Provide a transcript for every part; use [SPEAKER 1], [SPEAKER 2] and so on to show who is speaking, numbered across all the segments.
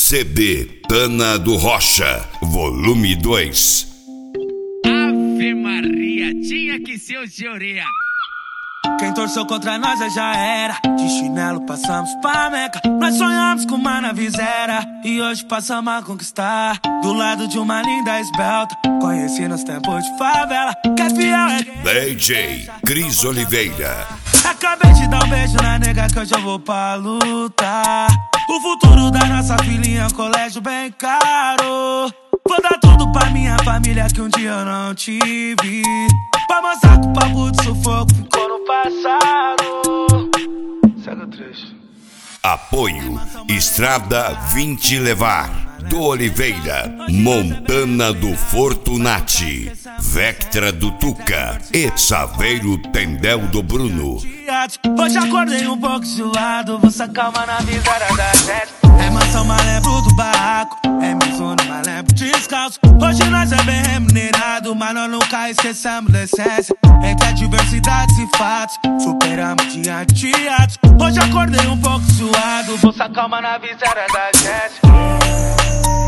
[SPEAKER 1] CD Tana do Rocha, volume 2.
[SPEAKER 2] Ave Maria, tinha que ser o Senhoria.
[SPEAKER 3] Quem torceu contra nós já era. De chinelo passamos pra Meca. Nós sonhamos com uma navizeira e hoje passamos a conquistar. Do lado de uma linda esbelta, conheci nos tempos de favela. Que é fiel é
[SPEAKER 1] DJ Cris Oliveira.
[SPEAKER 3] Acabei de dar um beijo na nega que hoje eu vou pra lutar. O futuro da nossa filhinha é um colégio bem caro. Vou dar tudo pra minha família que um dia eu não tive. Pra mostrar que o papo de sufoco ficou no passado. Segue o trecho.
[SPEAKER 1] Apoio Estrada Vim Te Levar, do Oliveira, Montana do Fortunati, Vectra do Tuca e Saveiro Tendel do Bruno.
[SPEAKER 3] Hoje acordei um pouco zoado, vou sacar uma na viseira da gente. É mansão malembro do barraco, é misono malembro descalço. Hoje nós é bem remunerado, mas nós nunca esquecemos da essência. Entre adversidades e fatos, superamos diante de atos. Hoje acordei um pouco zoado, vou sacar uma na viseira da gente.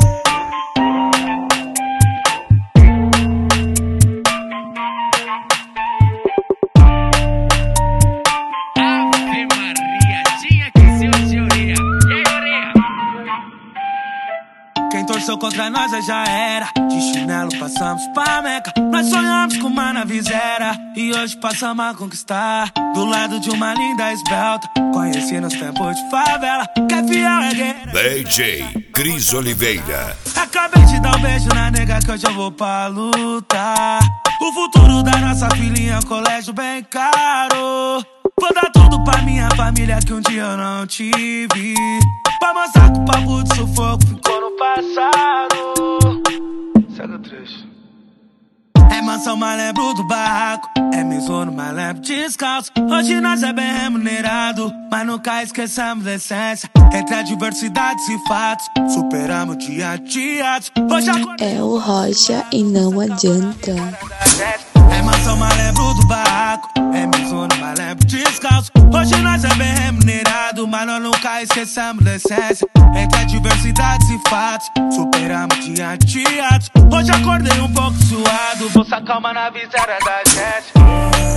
[SPEAKER 3] Quem torceu contra nós já era. De chinelo passamos pra Meca. Nós sonhamos com uma navizeira e hoje passamos a conquistar. Do lado de uma linda esbelta, conheci nos tempos de favela. Que é fiel é guerreira.
[SPEAKER 1] DJ Cris Oliveira.
[SPEAKER 3] Acabei de dar um beijo na nega que hoje eu vou pra lutar. O futuro da nossa filhinha é um colégio bem caro. Vou dar tudo pra minha família que um dia eu não tive. Pra mostrar que o papo de sufoco ficou no passado. Segue o trecho. É mansão malembro do barraco, é misono malembro descalço. Hoje nós é bem remunerado, mas nunca esquecemos da essência. Entre adversidades e fatos, superamos diante de atos. Hoje
[SPEAKER 4] é o Rocha e não adianta.
[SPEAKER 3] É mansão malembro do barraco, é misono malembro descalço. Hoje nós é bem remunerado, mas nós nunca esquecemos da essência. Entre adversidades e fatos, superamos diante de atos. Hoje acordei um pouco suado, vou sacar uma na viseira da gente.